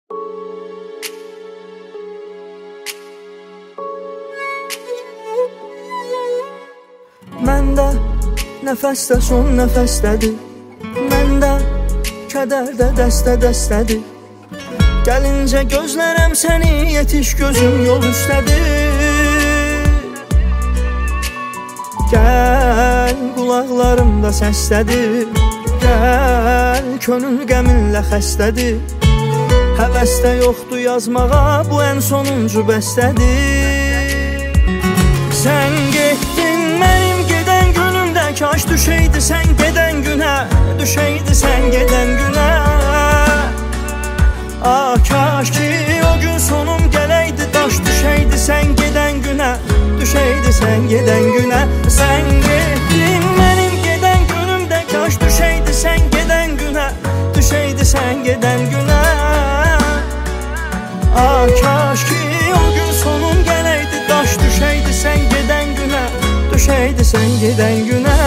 Məndə nəfəsdə son nəfəsdədir, məndə kədərdə dəstə-dəstədir. Gəlincə gözlərəm səni, yetiş gözüm yol üstədir. Gəl qulaqlarımda səslədir, gəl könül qəminlə xəstədir. Həvəsdə yoxdur yazmağa, bu ən sonuncu bəstədir. Sən getdin mənim gedən günümdə, kaş düşəydi sən gedən günə, düşəydi sən gedən günə. Ah, kaş ki o gün sonum gələydi, daş düşəydi sən gedən günə, düşəydi sən gedən günə. Sən getdin mənim gedən günümdə, kaş düşəydi sən gedən günə, düşəydi sən gedən günə. Ah, kaş ki o gün sonum gələydi, daş düşəydi sən gedən günə, düşəydi sən gedən günə.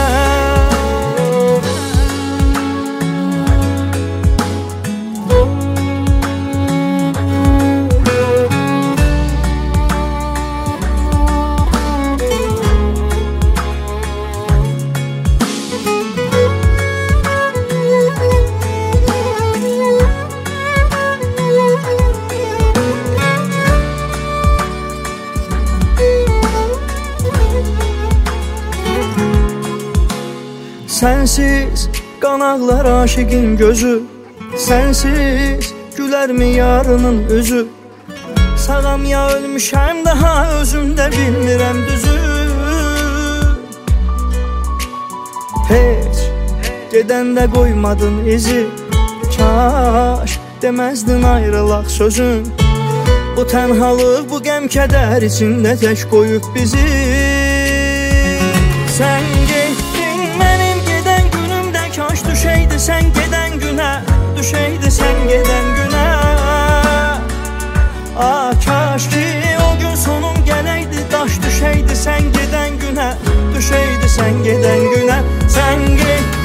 Sənsiz qanaqlar aşiqin gözü, sənsiz gülərmi yarının üzü. Sağam ya ölmüşəm, daha özümdə bilmirəm düzü. Heç gedəndə qoymadın izi, kaş deməzdin ayrılaq sözün. Bu tənhalıq, bu qəm-kədər içində tək qoyub bizi. Sən getdin mənim gedən günümdə, kaş düşəydi sən gedən günə, düşəydi sən gedən günə. Ah, kaş ki o gün sonum gələydi, daş düşəydi sən gedən günə, düşəydi sən gedən günə. Sən getdin